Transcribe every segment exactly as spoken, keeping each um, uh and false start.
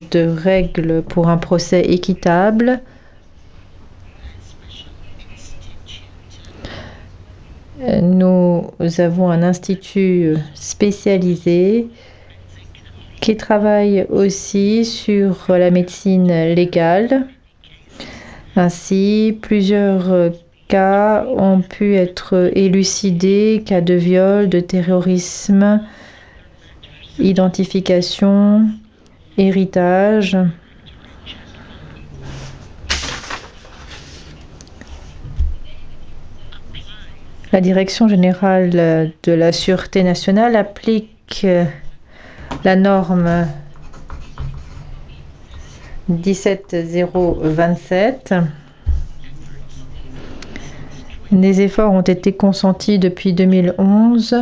de règles pour un procès équitable. Nous avons un institut spécialisé qui travaille aussi sur la médecine légale. Ainsi, plusieurs cas ont pu être élucidés, cas de viol, de terrorisme, identification, héritage. La Direction générale de la Sûreté nationale applique la norme dix-sept zéro vingt-sept. Des efforts ont été consentis depuis deux mille onze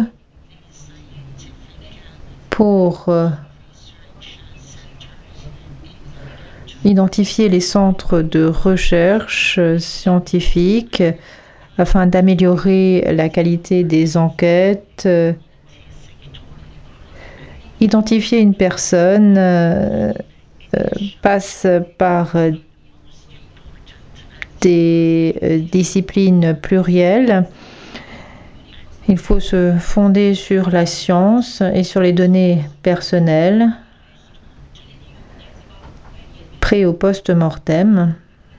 pour identifier les centres de recherche scientifique afin d'améliorer la qualité des enquêtes. Identifier une personne euh, passe par des euh, disciplines plurielles. Il faut se fonder sur la science et sur les données personnelles, pré- ou post-mortem.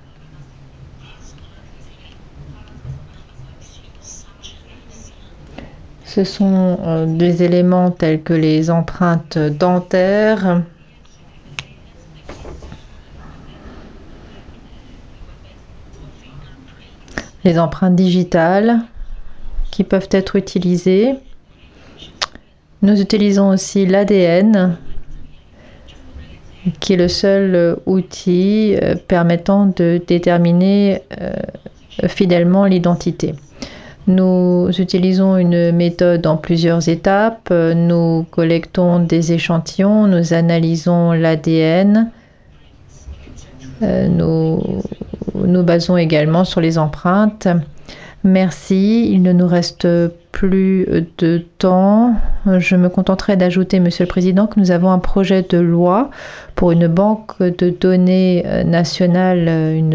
Ce sont euh, des éléments tels que les empreintes dentaires, les empreintes digitales qui peuvent être utilisées. Nous utilisons aussi l'A D N, qui est le seul outil permettant de déterminer fidèlement l'identité. Nous utilisons une méthode en plusieurs étapes. Nous collectons des échantillons, nous analysons l'A D N. Nous nous basons également sur les empreintes. Merci. Il ne nous reste plus de temps. Je me contenterai d'ajouter, Monsieur le Président, que nous avons un projet de loi pour une banque de données nationale, une